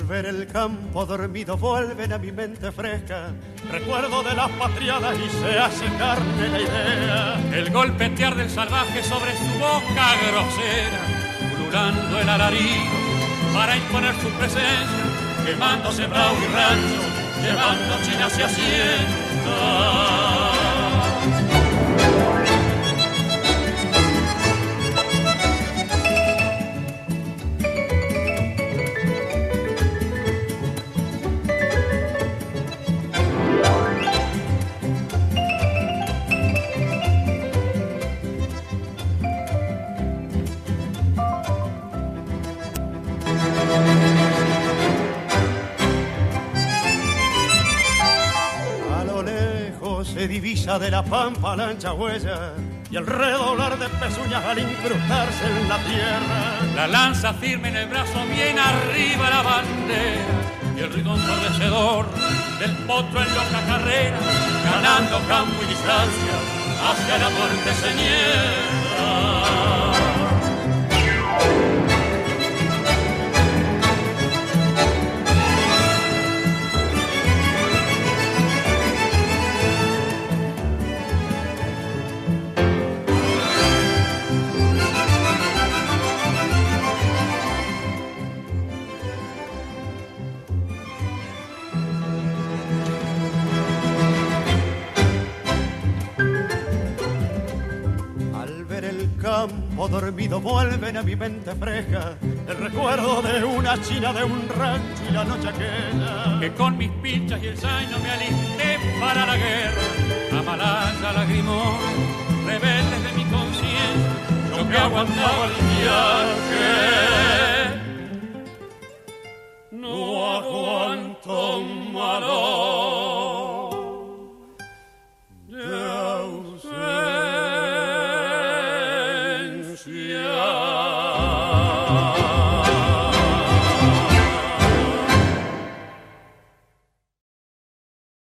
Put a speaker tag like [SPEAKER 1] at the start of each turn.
[SPEAKER 1] ver el campo dormido vuelven a mi mente fresca recuerdo de las patriadas y se hace carne la idea.
[SPEAKER 2] El golpetear del salvaje sobre su boca grosera, ululando el alarido para imponer su presencia, quemando sembrado y rancho, llevando China hacia hacienda.
[SPEAKER 1] Se divisa de la pampa la ancha huella y el redoblar de pezuñas al incrustarse en la tierra.
[SPEAKER 2] La lanza firme en el brazo, bien arriba la bandera y el ritmo ensordecedor del potro en loca carrera, ganando campo y distancia hacia la muerte señera.
[SPEAKER 1] Campo dormido vuelven a mi mente fresca el recuerdo de una china de un rancho y la noche aquella
[SPEAKER 2] que con mis pinchas y el zaino me alisté para la guerra. Amalaya, lagrimón, rebeldes de mi conciencia, yo que aguantaba el viaje, no aguanto un malón.